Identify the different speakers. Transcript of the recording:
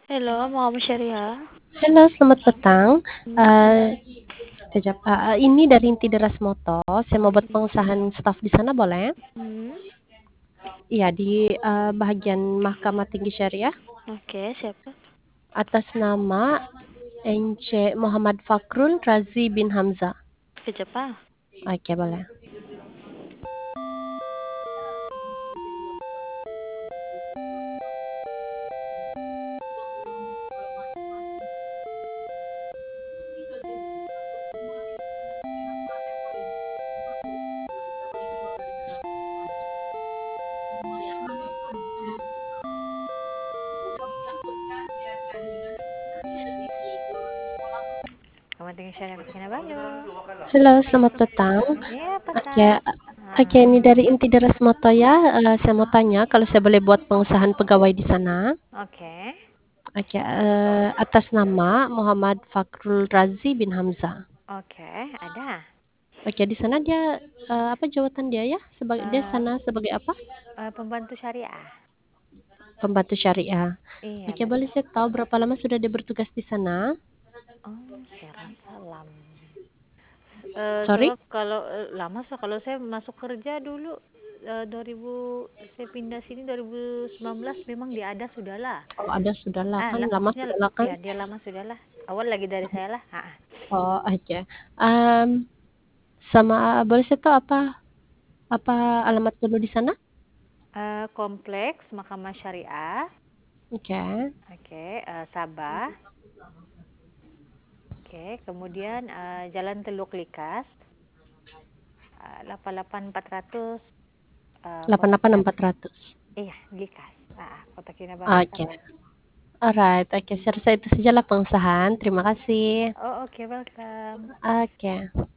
Speaker 1: Halo, Muhammad Syariah.
Speaker 2: Halo, selamat petang.
Speaker 1: Hmm,
Speaker 2: Eee, Sekejap, ini dari Inti Deras Moto, saya mau buat pengusahaan staf di sana boleh?
Speaker 1: hmm,
Speaker 2: Iya, di, bahagian Mahkamah Tinggi Syariah,
Speaker 1: oke, siapa?
Speaker 2: atas nama Ence Muhammad Fakrul Razi bin Hamzah.
Speaker 1: Ke Jepang.
Speaker 2: Oke, boleh.
Speaker 1: Kamu tinggal Syariah Kota Kinabalu.
Speaker 2: Halo, selamat petang.
Speaker 1: Iya,
Speaker 2: Oke,
Speaker 1: petang.
Speaker 2: oke,
Speaker 1: Ah,
Speaker 2: ini dari Inti Deras Moto ya, saya mau tanya kalau saya boleh buat pengusahaan pegawai di sana.
Speaker 1: oke,
Speaker 2: Oke, atas nama Muhammad Fakrul Razi bin Hamzah.
Speaker 1: oke, ada.
Speaker 2: Oke, di sana dia, apa jabatan dia ya? Dia
Speaker 1: Eh,
Speaker 2: sana sebagai apa?
Speaker 1: Pembantu syariah.
Speaker 2: Pembantu syariah.
Speaker 1: Iya,
Speaker 2: Oke, boleh
Speaker 1: betul.
Speaker 2: saya tahu berapa lama sudah dia bertugas di sana?
Speaker 1: Saya rasa lama.
Speaker 2: Sorry?
Speaker 1: Sebab kalau lama sih kalau saya masuk kerja dulu 2000 saya pindah sini 2019 memang dia ada sudahlah.
Speaker 2: Oh, ada sudahlah kan, lama
Speaker 1: Maksudnya
Speaker 2: sudahlah kan?
Speaker 1: ya dia lama sudahlah. Awal lagi dari saya lah.
Speaker 2: Oh, oke. Em, Sama boleh saya tahu apa apa alamat dulu di sana?
Speaker 1: Kompleks Mahkamah Syariah.
Speaker 2: Oke.
Speaker 1: Oke, Sabah. Oke, kemudian Jalan Teluk Likas, 88400 Kota Kinabalu.
Speaker 2: 88400.
Speaker 1: Iya, Likas. Kota Kinabalu,
Speaker 2: Oke.
Speaker 1: Sabah.
Speaker 2: Alright, oke. Saya rasa itu sajalah pengusahaan. Terima kasih.
Speaker 1: Oh, oke, welcome.
Speaker 2: Oke.